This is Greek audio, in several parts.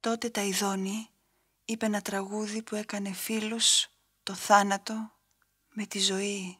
Τότε τα Ιδώνη είπε ένα τραγούδι που έκανε φίλους το θάνατο με τη ζωή.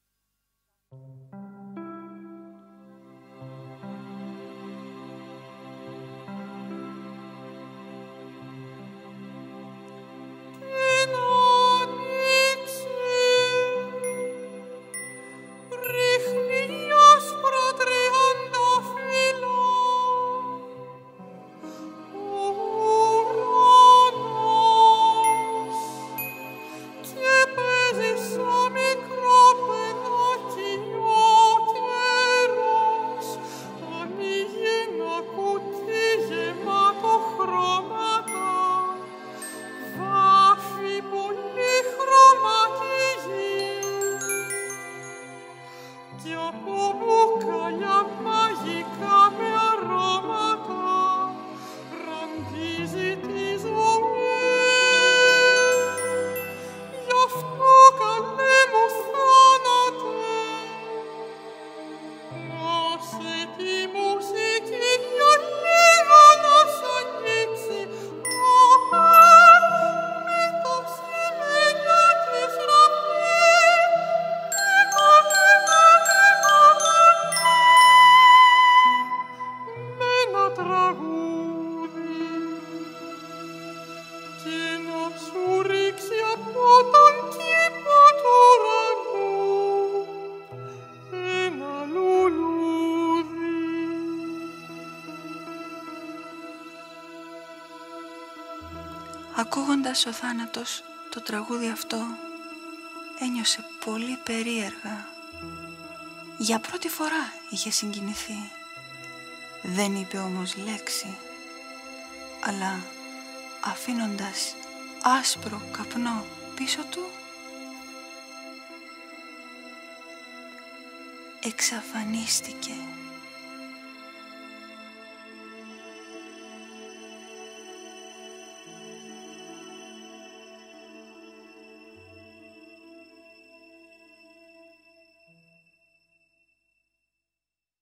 Ακούγοντας ο θάνατος το τραγούδι αυτό, ένιωσε πολύ περίεργα. Για πρώτη φορά είχε συγκινηθεί. Δεν είπε όμως λέξη, αλλά αφήνοντας άσπρο καπνό πίσω του, εξαφανίστηκε.